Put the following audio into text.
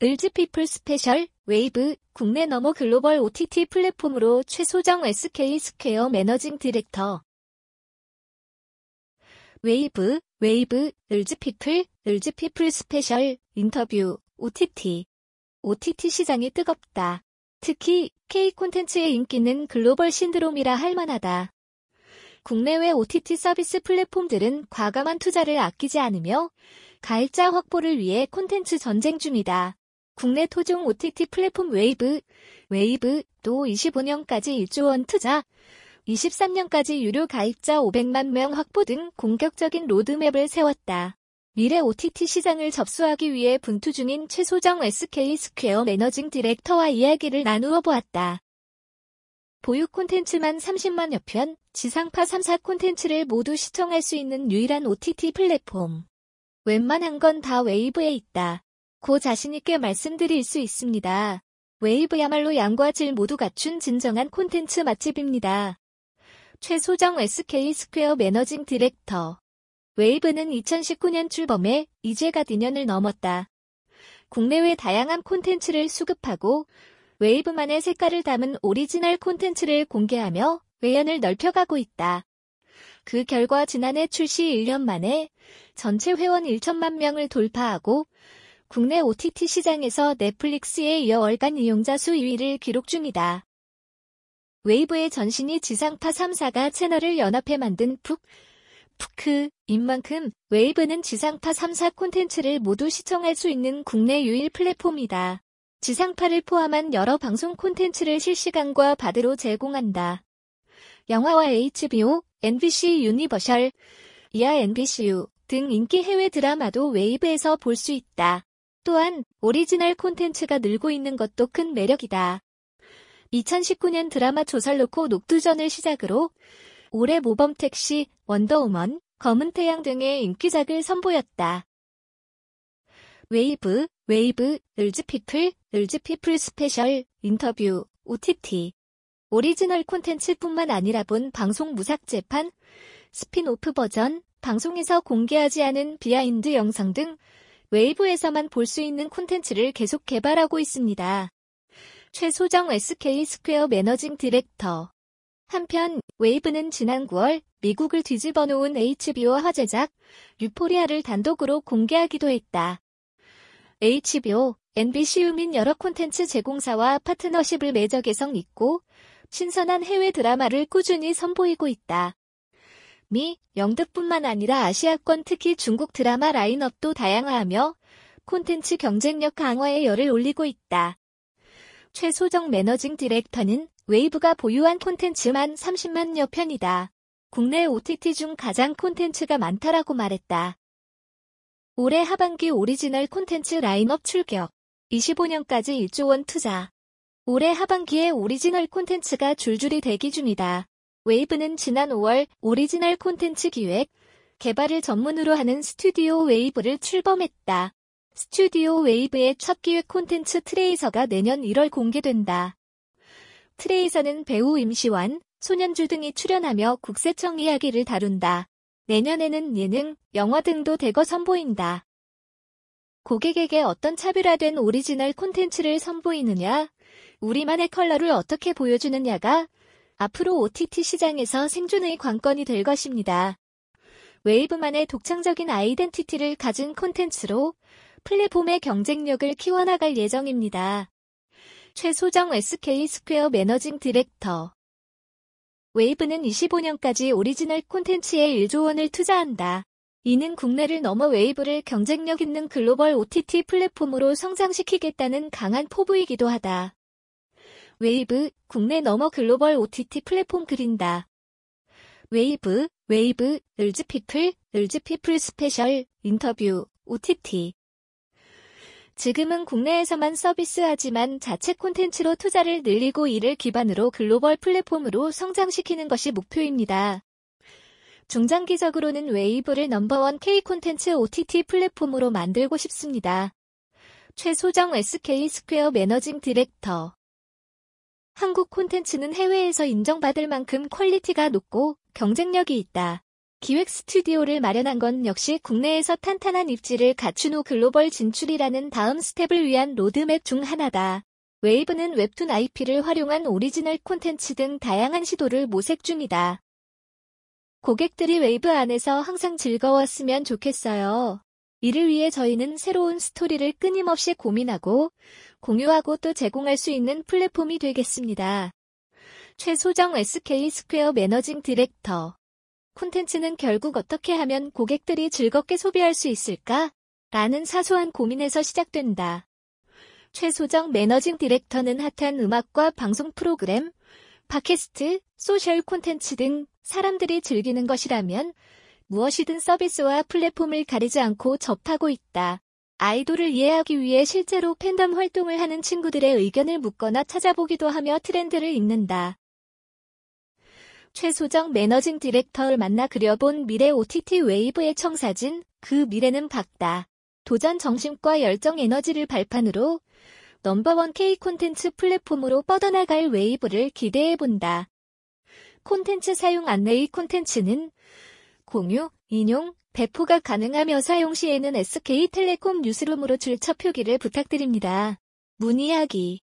을지피플 스페셜, 웨이브, 국내 넘어 글로벌 OTT 플랫폼으로 최소정 SK 스퀘어 매너징 디렉터. 웨이브, 을지피플 스페셜, 인터뷰, OTT 시장이 뜨겁다. 특히 K 콘텐츠의 인기는 글로벌 신드롬이라 할 만하다. 국내외 OTT 서비스 플랫폼들은 과감한 투자를 아끼지 않으며 가입자 확보를 위해 콘텐츠 전쟁 중이다. 국내 토종 OTT 플랫폼 웨이브도 25년까지 1조 원 투자, 23년까지 유료 가입자 500만 명 확보 등 공격적인 로드맵을 세웠다. 미래 OTT 시장을 접수하기 위해 분투 중인 최소정 SK 스퀘어 매너징 디렉터와 이야기를 나누어 보았다. 보유 콘텐츠만 30만여 편, 지상파 3사 콘텐츠를 모두 시청할 수 있는 유일한 OTT 플랫폼. 웬만한 건 다 웨이브에 있다. 고 자신있게 말씀드릴 수 있습니다. 웨이브야말로 양과 질 모두 갖춘 진정한 콘텐츠 맛집입니다. 최소정 SK 스퀘어 매너징 디렉터. 웨이브는 2019년 출범해 이제가 2년을 넘었다. 국내외 다양한 콘텐츠를 수급하고 웨이브만의 색깔을 담은 오리지널 콘텐츠를 공개하며 외연을 넓혀가고 있다. 그 결과 지난해 출시 1년 만에 전체 회원 1천만 명을 돌파하고 국내 OTT 시장에서 넷플릭스에 이어 월간 이용자 수 2위를 기록 중이다. 웨이브의 전신이 지상파 3사가 채널을 연합해 만든 푸크인 만큼 웨이브는 지상파 3사 콘텐츠를 모두 시청할 수 있는 국내 유일 플랫폼이다. 지상파를 포함한 여러 방송 콘텐츠를 실시간과 바드로 제공한다. 영화와 HBO, NBC 유니버셜, 이하 NBCU 등 인기 해외 드라마도 웨이브에서 볼 수 있다. 또한 오리지널 콘텐츠가 늘고 있는 것도 큰 매력이다. 2019년 드라마 조살로코 녹두전을 시작으로 올해 모범택시, 원더우먼, 검은태양 등의 인기작을 선보였다. 웨이브, 을지피플 스페셜, 인터뷰, OTT. 오리지널 콘텐츠뿐만 아니라 본 방송 무삭 재판, 스핀오프 버전, 방송에서 공개하지 않은 비하인드 영상 등 웨이브에서만 볼 수 있는 콘텐츠를 계속 개발하고 있습니다. 최소정 SK 스퀘어 매너징 디렉터. 한편 웨이브는 지난 9월 미국을 뒤집어 놓은 HBO 화제작 유포리아를 단독으로 공개하기도 했다. HBO, NBCU 및 여러 콘텐츠 제공사와 파트너십을 맺어 개성 있고 신선한 해외 드라마를 꾸준히 선보이고 있다. 미, 영드뿐만 아니라 아시아권 특히 중국 드라마 라인업도 다양화하며 콘텐츠 경쟁력 강화에 열을 올리고 있다. 최소정 매너징 디렉터는 웨이브가 보유한 콘텐츠만 30만여 편이다. 국내 OTT 중 가장 콘텐츠가 많다라고 말했다. 올해 하반기 오리지널 콘텐츠 라인업 출격. 25년까지 1조 원 투자. 올해 하반기에 오리지널 콘텐츠가 줄줄이 대기 중이다. 웨이브는 지난 5월 오리지널 콘텐츠 기획, 개발을 전문으로 하는 스튜디오 웨이브를 출범했다. 스튜디오 웨이브의 첫 기획 콘텐츠 트레이서가 내년 1월 공개된다. 트레이서는 배우 임시완, 손현주 등이 출연하며 국세청 이야기를 다룬다. 내년에는 예능, 영화 등도 대거 선보인다. 고객에게 어떤 차별화된 오리지널 콘텐츠를 선보이느냐, 우리만의 컬러를 어떻게 보여주느냐가 앞으로 OTT 시장에서 생존의 관건이 될 것입니다. 웨이브만의 독창적인 아이덴티티를 가진 콘텐츠로 플랫폼의 경쟁력을 키워나갈 예정입니다. 최소정 SK 스퀘어 매너징 디렉터. 웨이브는 25년까지 오리지널 콘텐츠에 1조 원을 투자한다. 이는 국내를 넘어 웨이브를 경쟁력 있는 글로벌 OTT 플랫폼으로 성장시키겠다는 강한 포부이기도 하다. 웨이브, 국내 넘어 글로벌 OTT 플랫폼 그린다. 웨이브, 을지피플 스페셜, 인터뷰, OTT. 지금은 국내에서만 서비스하지만 자체 콘텐츠로 투자를 늘리고 이를 기반으로 글로벌 플랫폼으로 성장시키는 것이 목표입니다. 중장기적으로는 웨이브를 넘버원 K 콘텐츠 OTT 플랫폼으로 만들고 싶습니다. 최소정 SK 스퀘어 매너징 디렉터. 한국 콘텐츠는 해외에서 인정받을 만큼 퀄리티가 높고 경쟁력이 있다. 기획 스튜디오를 마련한 건 역시 국내에서 탄탄한 입지를 갖춘 후 글로벌 진출이라는 다음 스텝을 위한 로드맵 중 하나다. 웨이브는 웹툰 IP를 활용한 오리지널 콘텐츠 등 다양한 시도를 모색 중이다. 고객들이 웨이브 안에서 항상 즐거웠으면 좋겠어요. 이를 위해 저희는 새로운 스토리를 끊임없이 고민하고 공유하고 또 제공할 수 있는 플랫폼이 되겠습니다. 최소정 SK 스퀘어 매너징 디렉터. 콘텐츠는 결국 어떻게 하면 고객들이 즐겁게 소비할 수 있을까? 라는 사소한 고민에서 시작된다. 최소정 매너징 디렉터는 핫한 음악과 방송 프로그램, 팟캐스트, 소셜 콘텐츠 등 사람들이 즐기는 것이라면 무엇이든 서비스와 플랫폼을 가리지 않고 접하고 있다. 아이돌을 이해하기 위해 실제로 팬덤 활동을 하는 친구들의 의견을 묻거나 찾아보기도 하며 트렌드를 읽는다. 최소정 매너징 디렉터를 만나 그려본 미래 OTT 웨이브의 청사진, 그 미래는 밝다. 도전 정신과 열정 에너지를 발판으로 넘버원 K 콘텐츠 플랫폼으로 뻗어나갈 웨이브를 기대해본다. 콘텐츠 사용 안내의 콘텐츠는 공유, 인용, 배포가 가능하며 사용 시에는 SK텔레콤 뉴스룸으로 출처 표기를 부탁드립니다. 문의하기